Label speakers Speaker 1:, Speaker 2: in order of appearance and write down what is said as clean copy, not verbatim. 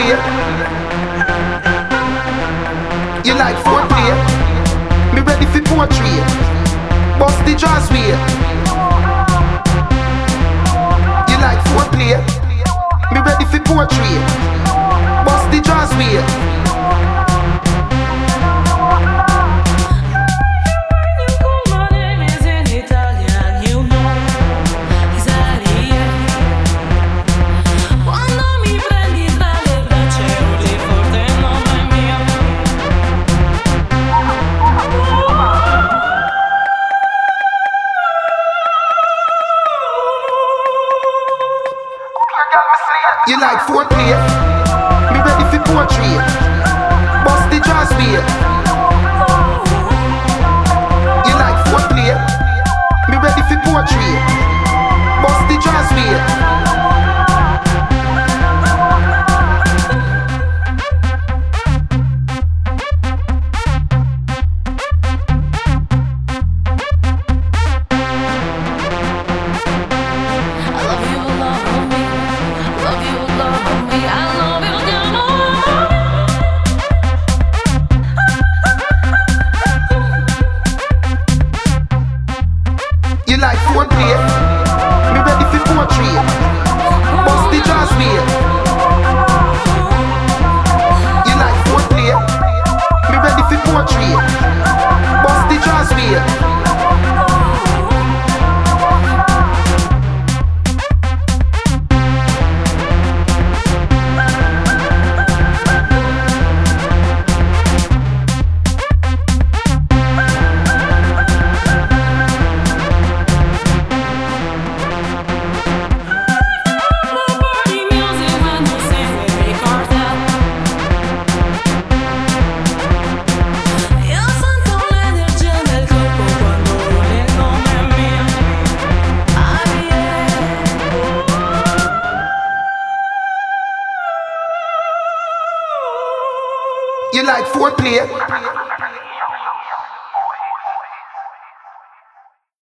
Speaker 1: foreplay? You like foreplay? Me ready for poetry. Bust the jazz way. You like foreplay? Me ready for poetry. Bust the jazz way. You like foreplay? Me ready for poetry. Bust the jazz way. You like foreplay? Me ready for poetry. Bust the jazz way. You like foreplay? Me ready for poetry. Bust the jazz way. You like foreplay? Me ready for poetry. Bust the jazz way. You like foreplay?